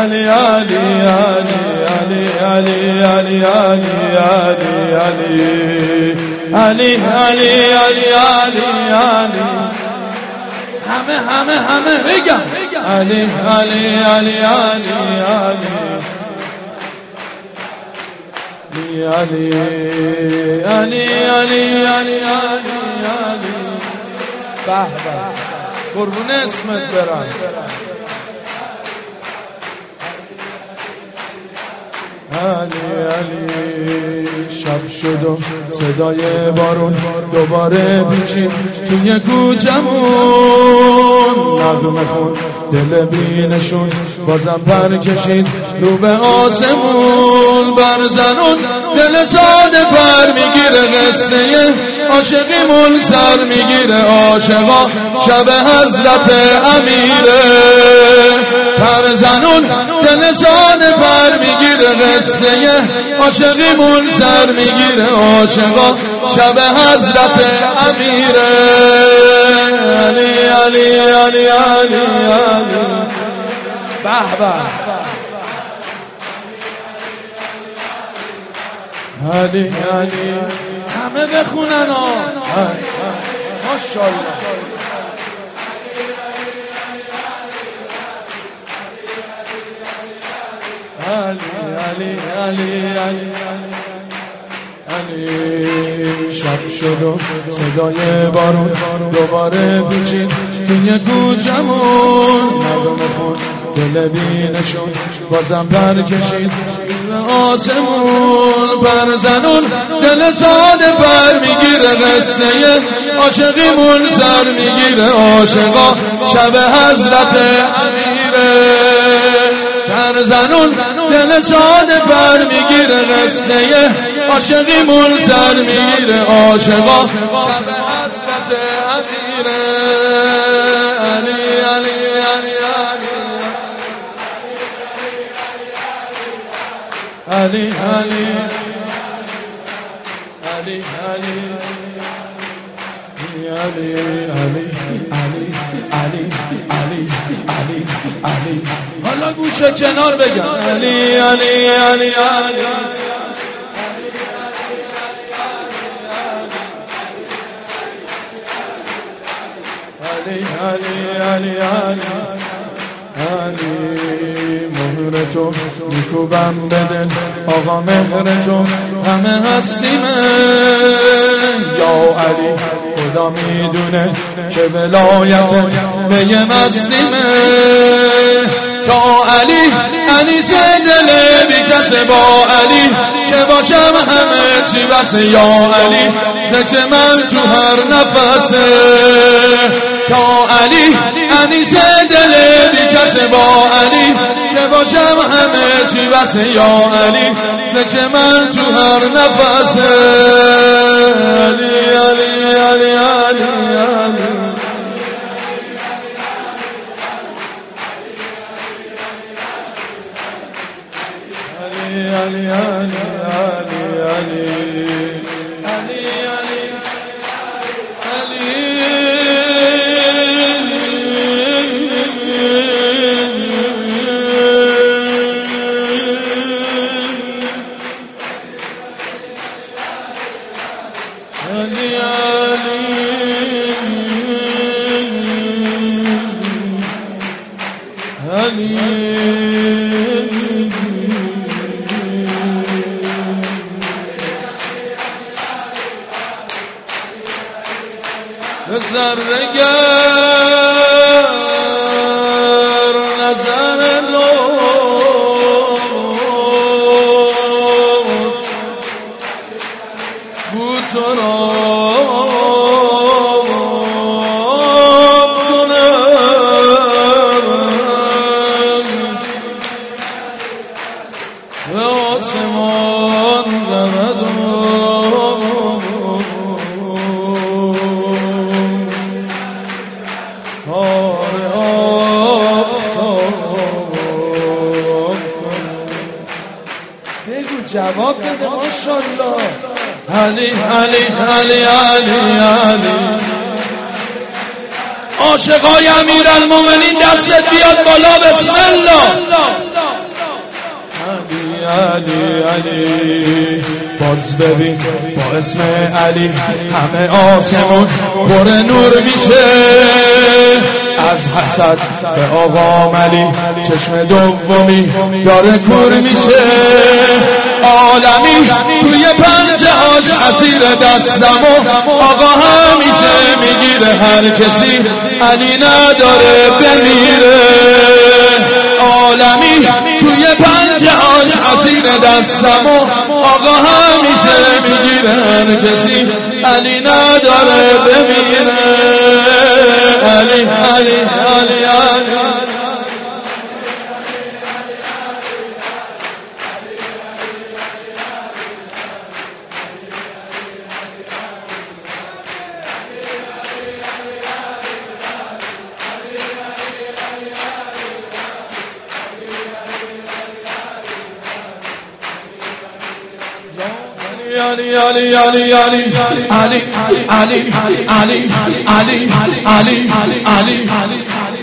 علی علی علی علی علی علی علی علی علی همه بگم علی علی علی علی علی علی علی علی علی علی به قربون اسمت برم علی علی شب شد و صدای بارون دوباره پیچید توی کوچمون نغمه خون دل بینشون بازم پر کشید رو به آسمون بر زنون دل ساده پر میگیره قصه عاشقیمون سر میگیره عاشقا شب حضرت امیره پر زنون دل ساده پر میگیره قصه عاشقیمون سر میگیره عاشقا شب حضرت امیره علی علی علی علی علی به به علی علی همه بخونن ماشاءالله علی علی علی علی شب شد و صدای بارون دوباره پیچید توی کوچمون نغمه خون دل بینشون بازم پر کشید آسمون پر زنون دل ساده پر میگیره قصه عاشقیمون سر میگیره عاشقا شب حضرت امیره پر زنون دل ساده پر میگیره قصه عاشقیمون سر میگیره عاشقا شب حضرت امیره علی علی علی علی علی علی علی علی علی علی علی علی حالا گوشه کنار بگم علی علی علی علی علی علی علی علی مهر تو میکوبم بدن آقا مهر تو همه هستیمه یا علی خدا میدونه که ولایت به یه مستیمه تا علی علی سه دل بی کسه با علی که باشم همه چی بسه یا علی ذکر من تو هر نفسه تا علی علی سه دل بی کسه با علی که باشم همه چی بسه یا علی ذکر من تو هر نفسه علی علی علی علی علی علی علی زرگر نظر لطف بود تو را به آسمان رود جواب بده ماشاءالله علی علی علی علی علی عاشقای امیرالمومنین دستت بیاد بالا بسم الله علی علی باز ببین با اسم علی همه آسمون پر نور میشه از حسد به آقا علی چشم دومی داره کور میشه عالمی توی پنجه هاش اسیر دستمو آقا همیشه میگیره هر کسی علی نداره بمیره عالمی توی پنجه هاش اسیر دستمو آقا همیشه میگیره هر کسی علی نداره بمیره علی علی علی علی Ali Ali Ali Ali Ali Ali Ali Ali Ali Ali Ali Ali Ali